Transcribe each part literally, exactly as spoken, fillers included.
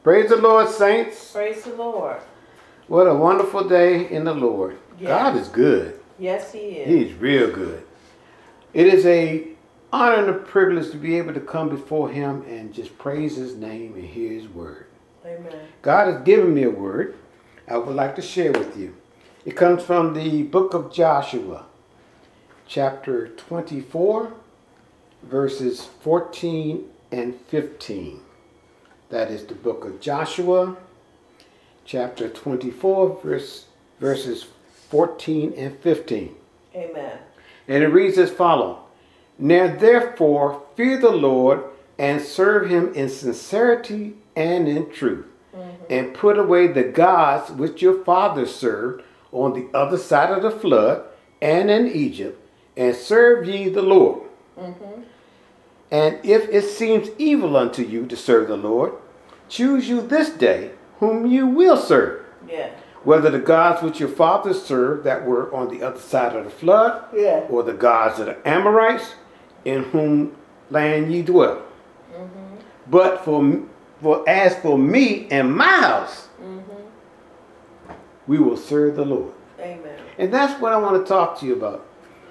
Praise the Lord, saints. Praise the Lord. What a wonderful day in the Lord. Yes. God is good. Yes, He is. He's real good. It is a honor and a privilege to be able to come before Him and just praise His name and hear His word. Amen. God has given me a word I would like to share with you. It comes from the book of Joshua, chapter twenty-four, verses fourteen and fifteen. That is the book of Joshua, chapter twenty-four, verse, verses fourteen and fifteen. Amen. And it reads as follows. Now therefore fear the Lord and serve him in sincerity and in truth, mm-hmm. and put away the gods which your fathers served on the other side of the flood and in Egypt, and serve ye the Lord. Mm-hmm. And if it seems evil unto you to serve the Lord, choose you this day whom you will serve. Yeah. Whether the gods which your fathers served that were on the other side of the flood, yeah. or the gods of the Amorites, in whom land ye dwell. Mm-hmm. But for, for as for me and my house, mm-hmm. we will serve the Lord. Amen. And that's what I want to talk to you about.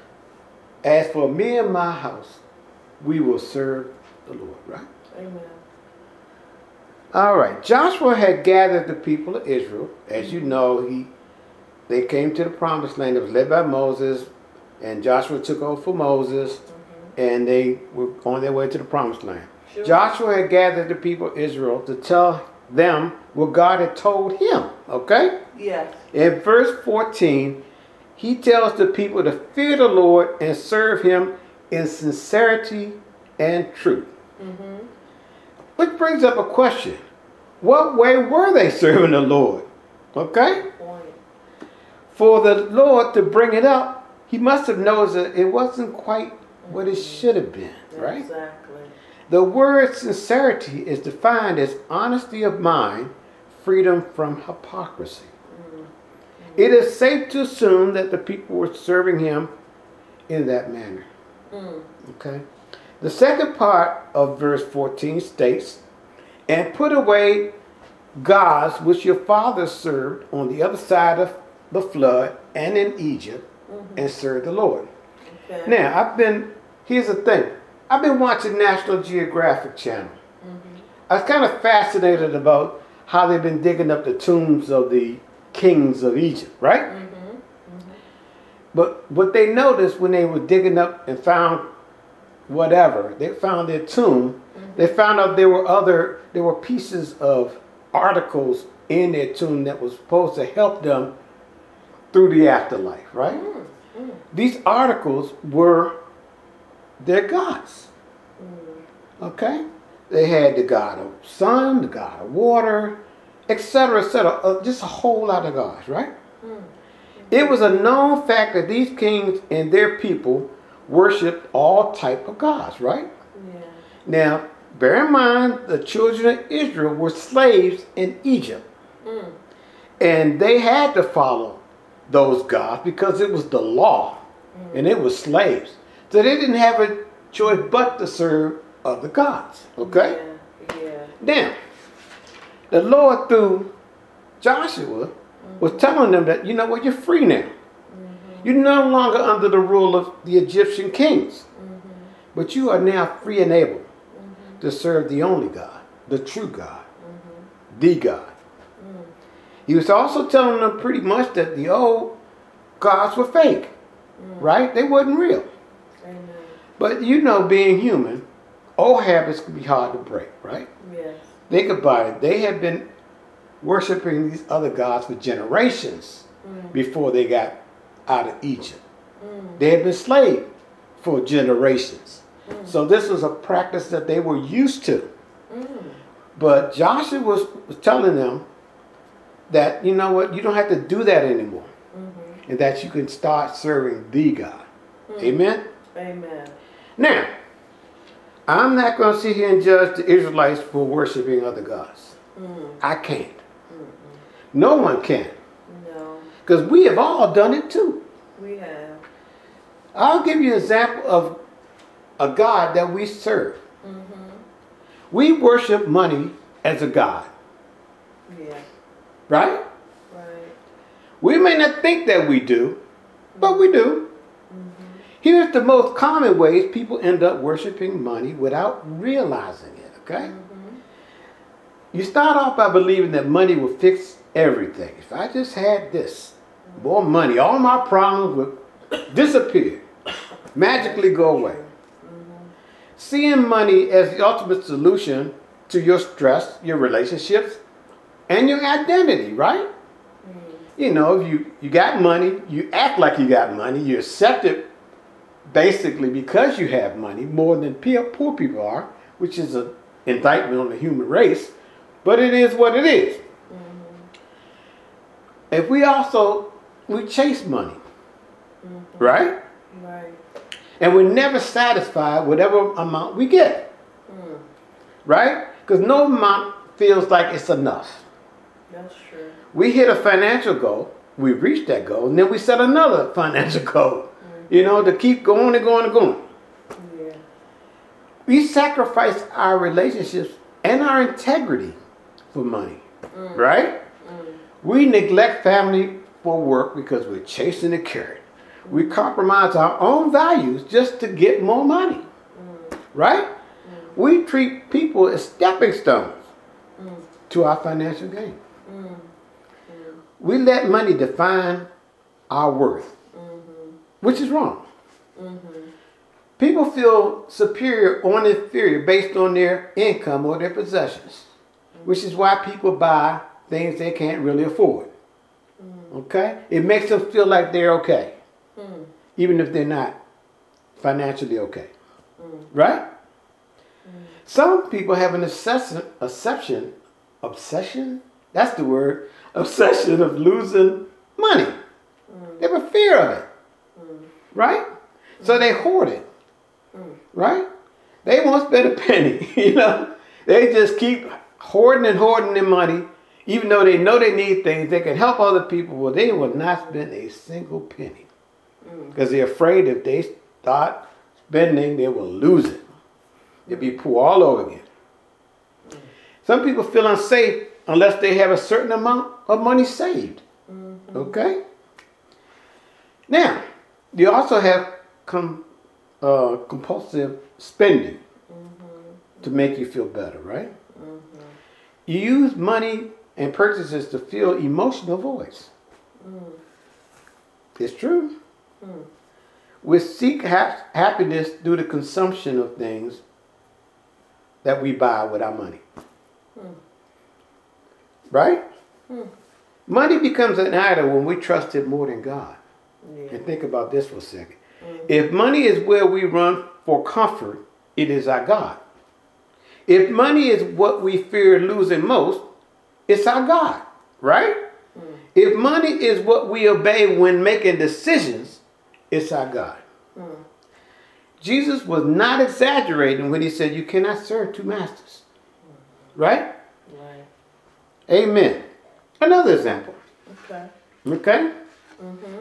As for me and my house, we will serve the Lord, right? Amen. All right. Joshua had gathered the people of Israel. As you know, he they came to the promised land. It was led by Moses, and Joshua took over for Moses, mm-hmm. and they were on their way to the promised land. Sure. Joshua had gathered the people of Israel to tell them what God had told him, okay? Yes. In verse fourteen, he tells the people to fear the Lord and serve him in sincerity and truth. Mm-hmm. Which brings up a question. What way were they serving the Lord? Okay? Point. For the Lord to bring it up, he must have known that it wasn't quite mm-hmm. what it should have been, right? Exactly. The word sincerity is defined as honesty of mind, freedom from hypocrisy. Mm-hmm. It is safe to assume that the people were serving him in that manner. Mm. Okay. The second part of verse fourteen states, and put away gods which your fathers served on the other side of the flood and in Egypt, mm-hmm. and serve the Lord. Okay. Now, I've been, here's the thing. I've been watching National Geographic Channel. Mm-hmm. I was kind of fascinated about how they've been digging up the tombs of the kings of Egypt, right? Mm-hmm. But what they noticed when they were digging up and found whatever, they found their tomb, mm-hmm. they found out there were other, there were pieces of articles in their tomb that was supposed to help them through the afterlife, right? Mm-hmm. These articles were their gods. Mm-hmm. Okay? They had the god of sun, the god of water, et cetera, et cetera. Uh, just a whole lot of gods, right? Mm-hmm. It was a known fact that these kings and their people worshipped all type of gods, right? Yeah. Now, bear in mind, the children of Israel were slaves in Egypt. Mm. And they had to follow those gods because it was the law. Mm. And it was slaves. So they didn't have a choice but to serve other gods, okay? Yeah. Yeah. Now, the Lord through Joshua was telling them that, you know what, you're free now. Mm-hmm. You're no longer under the rule of the Egyptian kings. Mm-hmm. But you are now free and able mm-hmm. to serve the only God, the true God, mm-hmm. the God. Mm. He was also telling them pretty much that the old gods were fake, mm. right? They wasn't real. Amen. But you know, being human, old habits can be hard to break, right? Yes. Think about it. They had been worshiping these other gods for generations mm. before they got out of Egypt. Mm. They had been slaves for generations. Mm. So this was a practice that they were used to. Mm. But Joshua was, was telling them that, you know what, you don't have to do that anymore. Mm-hmm. And that you can start serving the God. Mm. Amen? Amen. Now, I'm not going to sit here and judge the Israelites for worshiping other gods. Mm. I can't. No one can. No. Because we have all done it too. We have. I'll give you an example of a God that we serve. Mm-hmm. We worship money as a God. Yeah. Right? Right. We may not think that we do, but we do. Mm-hmm. Here's the most common ways people end up worshiping money without realizing it, okay? Mm-hmm. You start off by believing that money will fix everything. If I just had this, more money, all my problems would disappear, magically go away. Mm-hmm. Seeing money as the ultimate solution to your stress, your relationships, and your identity, right? Mm-hmm. You know, if you, you got money, you act like you got money, you accept it basically because you have money more than poor people are, which is an indictment on the human race, but it is what it is. Mm-hmm. If we also, we chase money, Mm-hmm. right? Right. And we're never satisfied whatever amount we get, Mm. right? Because no amount feels like it's enough. That's true. We hit a financial goal, we reach that goal, and then we set another financial goal, you know, to keep going and going and going. Yeah. We sacrifice our relationships and our integrity for money, Mm. right? Mm. We neglect family for work because we're chasing a carrot. We compromise our own values just to get more money, Mm. right? Mm. We treat people as stepping stones Mm. to our financial gain. Mm. Mm. We let money define our worth, Mm-hmm. which is wrong. Mm-hmm. People feel superior or inferior based on their income or their possessions, which is why people buy things they can't really afford. Okay? It makes them feel like they're okay, Mm. even if they're not financially okay. Mm. Right? Some people have an obsession, obsession, obsession? That's the word, obsession of losing money. Mm. They have a fear of it. Mm. Right? So they hoard it. Mm. Right? They won't spend a penny, you know? They just keep hoarding and hoarding their money, even though they know they need things, they can help other people, well, they will not spend a single penny. Mm. Because they're afraid if they start spending, they will lose it. They'll be poor all over again. Some people feel unsafe unless they have a certain amount of money saved. Mm-hmm. Okay? Now, you also have com, uh, compulsive spending Mm-hmm. to make you feel better, right? Mm-hmm. You use money and purchases to fill emotional voids. Mm. It's true. Mm. We seek ha- happiness through the consumption of things that we buy with our money. Mm. Right? Mm. Money becomes an idol when we trust it more than God. Yeah. And think about this for a second. Mm. If money is where we run for comfort, it is our God. If money is what we fear losing most, it's our God. Right? Mm. If money is what we obey when making decisions, it's our God. Mm. Jesus was not exaggerating when he said you cannot serve two masters. Right? Right. Amen. Another example. Okay. Okay? Mm-hmm.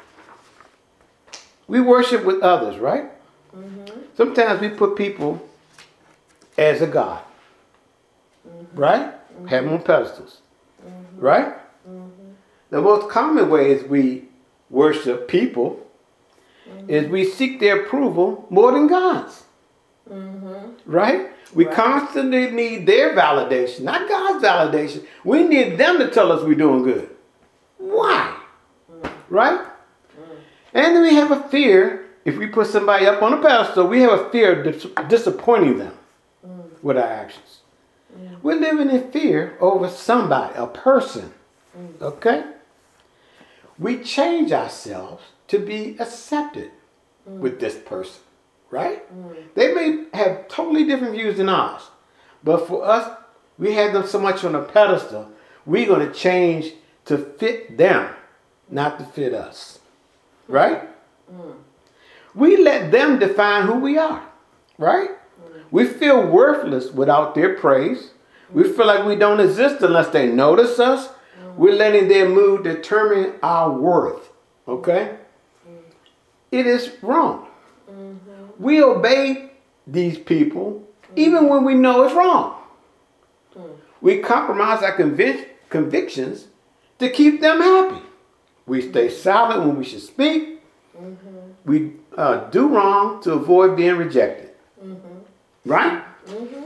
We worship with others, right? Mm-hmm. Sometimes we put people as a God. Mm-hmm. Right? Have them on pedestals. Mm-hmm. Right? Mm-hmm. The most common ways we worship people Mm-hmm. is we seek their approval more than God's. Mm-hmm. Right? We Right. constantly need their validation, not God's validation. We need them to tell us we're doing good. Why? Mm. Right? Mm. And then we have a fear, if we put somebody up on a pedestal, we have a fear of dis- disappointing them Mm. with our actions. Mm. We're living in fear over somebody, a person. Mm. Okay? We change ourselves to be accepted Mm. with this person. Right? Mm. They may have totally different views than ours. But for us, we have them so much on a pedestal, we're going to change to fit them, not to fit us. Right? Mm. We let them define who we are. Right? Mm. We feel worthless without their praise. We feel like we don't exist unless they notice us. Mm. We're letting their mood determine our worth. Okay? Mm. It is wrong. Mm-hmm. We obey these people even when we know it's wrong. Mm. We compromise our convic- convictions to keep them happy. We stay silent when we should speak. Mm-hmm. We uh, do wrong to avoid being rejected. Mm-hmm. Right? Mm-hmm.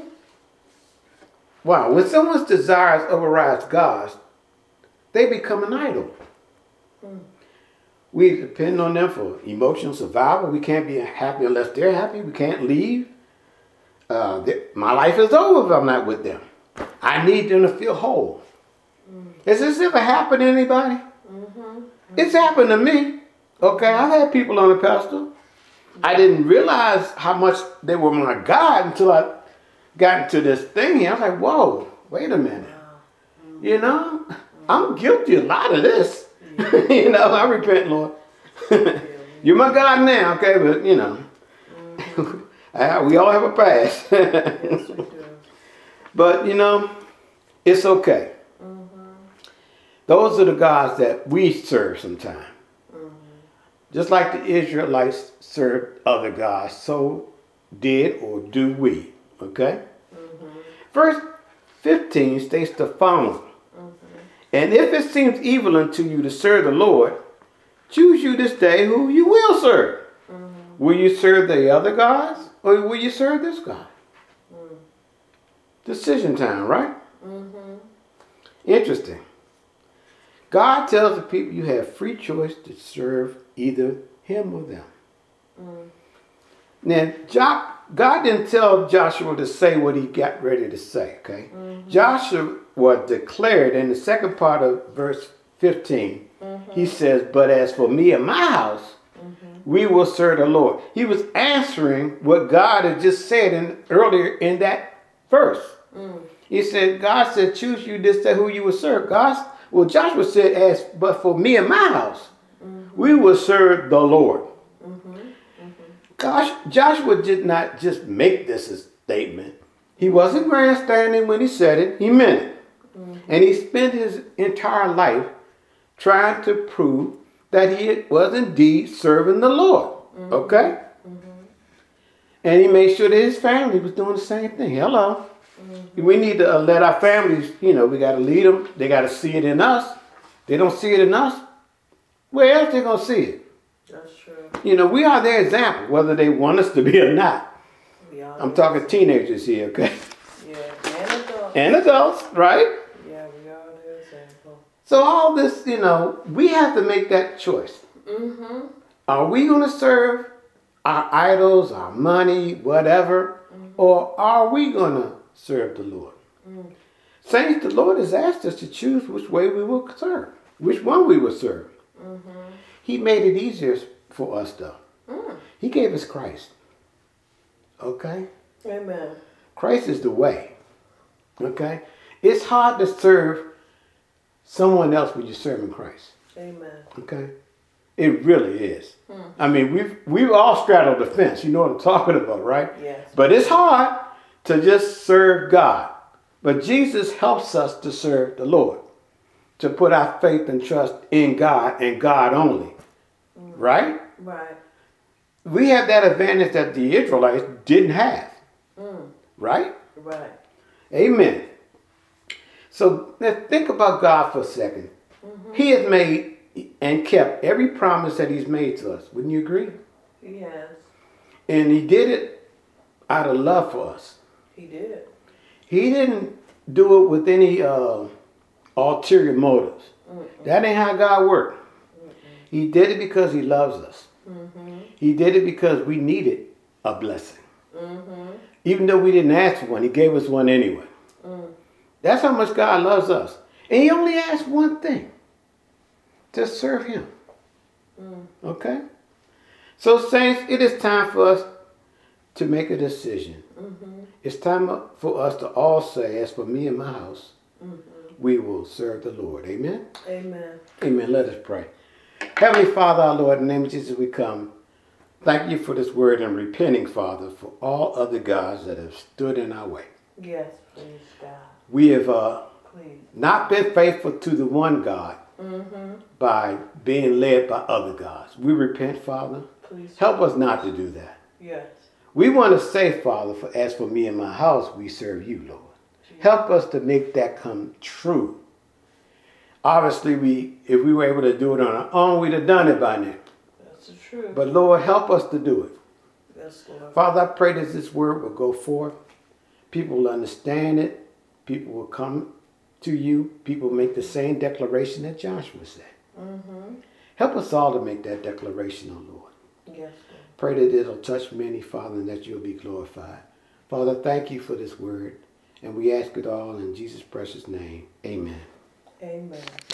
Wow. When someone's desires overrides God's, they become an idol. Mm. We depend on them for emotional survival. We can't be happy unless they're happy. We can't leave. Uh, they, my life is over if I'm not with them. I need them to feel whole. Mm. Has this ever happened to anybody? Mm-hmm. Mm-hmm. It's happened to me. Okay, I've had people on the pedestal. I didn't realize how much they were my God until I got into this thing here. I was like, whoa, wait a minute. Mm-hmm. You know, I'm guilty of a lot of this. Yeah. You know, I repent, Lord. You're my God now, okay? But, you know, mm-hmm. we all have a past. Yes, we do. But, you know, it's okay. Mm-hmm. Those are the gods that we serve sometimes. Just like the Israelites served other gods, so did or do we. Okay? Mm-hmm. Verse fifteen states the following. Mm-hmm. And if it seems evil unto you to serve the Lord, choose you this day who you will serve. Mm-hmm. Will you serve the other gods or will you serve this God? Mm. Decision time, right? Mm-hmm. Interesting. God tells the people you have free choice to serve either him or them. Mm. Now, jo- God didn't tell Joshua to say what he got ready to say, okay? Mm-hmm. Joshua declared in the second part of verse fifteen, mm-hmm. he says, but as for me and my house, mm-hmm. we will serve the Lord. He was answering what God had just said in, earlier in that verse. Mm. He said, God said, choose you this day who you will serve. God Well, Joshua said, as but for me and my house, mm-hmm. we will serve the Lord. Mm-hmm. Mm-hmm. Gosh, Joshua did not just make this a statement. He wasn't grandstanding when he said it. He meant it. Mm-hmm. And he spent his entire life trying to prove that he was indeed serving the Lord. Mm-hmm. Okay? Mm-hmm. And he made sure that his family was doing the same thing. Hello. Mm-hmm. We need to uh, let our families, you know, we got to lead them. They got to see it in us. They don't see it in us. Where else they going to see it? That's true. You know, we are their example, whether they want us to be or not. We are. I'm talking teenagers here, okay? Yeah, and adults. And adults, right? Yeah, we are their example. So all this, you know, we have to make that choice. Mm-hmm. Are we going to serve our idols, our money, whatever, mm-hmm. or are we going to serve the Lord? Mm. Saints, the Lord has asked us to choose which way we will serve, which one we will serve. Mm-hmm. He made it easier for us, though. Mm. He gave us Christ. Okay? Amen. Christ is the way. Okay? It's hard to serve someone else when you're serving Christ. Amen. Okay? It really is. Mm. I mean, we've we've all straddled the fence. You know what I'm talking about, right? Yes. But it's hard to just serve God. But Jesus helps us to serve the Lord, to put our faith and trust in God and God only. Mm. Right? Right. We have that advantage that the Israelites didn't have. Mm. Right? Right. Amen. So now think about God for a second. Mm-hmm. He has made and kept every promise that he's made to us. Wouldn't you agree? Yes. And he did it out of love for us. He did. He didn't do it with any uh, ulterior motives. Mm-mm. That ain't how God worked. Mm-mm. He did it because he loves us. Mm-hmm. He did it because we needed a blessing. Mm-hmm. Even though we didn't ask for one, he gave us one anyway. Mm. That's how much God loves us. And he only asked one thing. To serve him. Mm. Okay? So, saints, it is time for us to make a decision. Mm-hmm. It's time for us to all say, as for me and my house, mm-hmm. we will serve the Lord. Amen? Amen. Amen. Let us pray. Heavenly Father, our Lord, in the name of Jesus, we come. Thank you for this word and repenting, Father, for all other gods that have stood in our way. Yes, please, God. We have uh, please. not been faithful to the one God. Mm-hmm. By being led by other gods. We repent, Father. Please. Help us not to do that. Yes. We want to say, Father, for as for me and my house, we serve you, Lord. Jesus. Help us to make that come true Obviously, we if we were able to do it on our own, we'd have done it by now. That's the truth. But Lord, help us to do it. Yes, Lord. Father, I pray that this word will go forth. People will understand it. People will come to you. People will make the same declaration that Joshua said. Mm-hmm. Help us all to make that declaration, oh Lord. Yes, Lord. Pray that it'll touch many, Father, and that you'll be glorified. Father, thank you for this word. And we ask it all in Jesus' precious name. Amen. Amen.